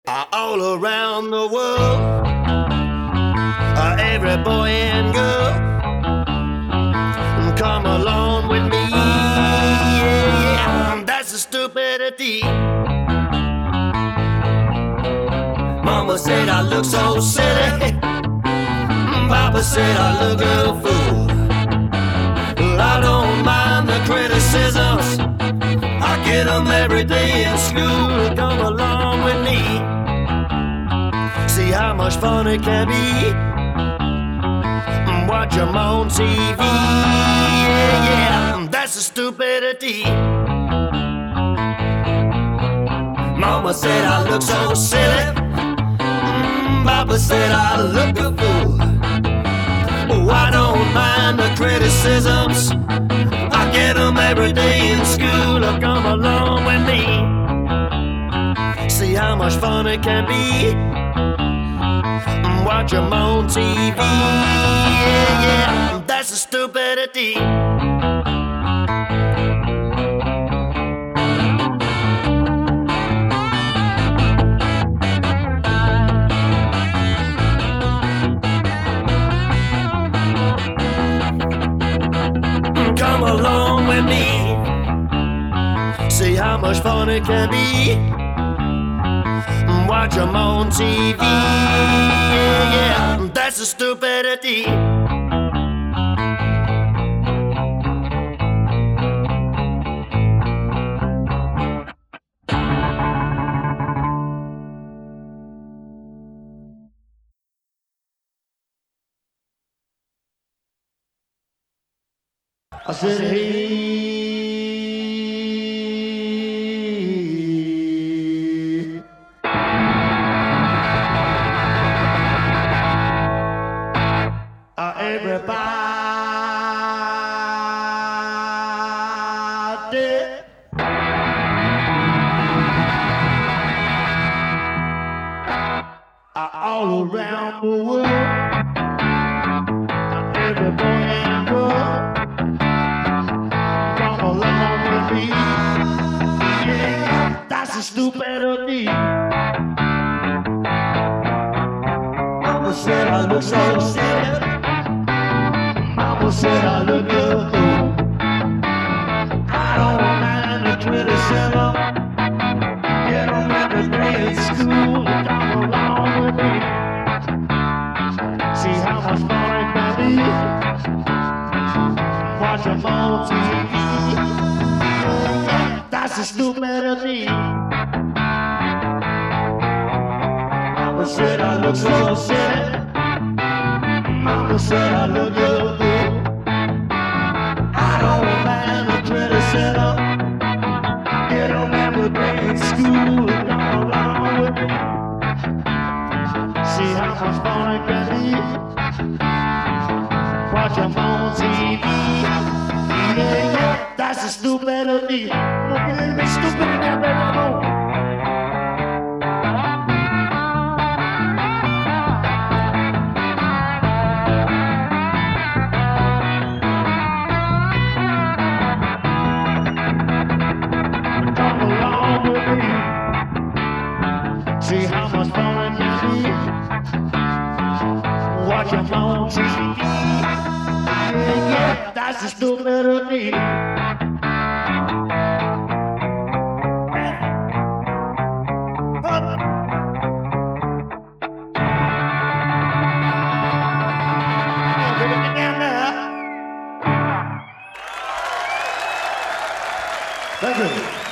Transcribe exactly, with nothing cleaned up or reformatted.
are all around the world. Uh, every boy and girl, come along with me. Yeah, yeah, that's the stupidity. Mama said I look so silly. Papa said I look a fool. I don't mind the criticisms, I get them every day in school. Come along with me, see how much fun it can be. Watch them on T V. Yeah, yeah, that's the stupidity. Mama said I look so silly. Papa said I look a fool. Oh, I don't mind the criticisms, I get them every day in school. Come along with me, see how much fun it can be. Watch them on T V. Yeah, yeah, that's the stupidity. Come along with me, see how much fun it can be. Watch them on T V. Yeah, yeah, that's the stupidity. I said, hey, uh, everybody, uh, all around the world, uh, every boy and girl, yeah, that's the stupidity. Mama said I look so silly. Mama said I look good. I don't mind the criticism, get them every day in school. Come along with me, see how much fun it can be. Watch them on T V. That's the stupidity. Mama said I look so silly. Mama said I look good. I don't mind the criticism, get them every day in school. Come along with me, see how much fun it can be. Watch them on T V. Yeah, yeah, that's the stupidity. I'm gonna get a little bit stupid in there, baby. Come on. Come along with me, see how much fun it can be. Watch them on T V. Yeah, yeah, that's the stupidity. Thank you.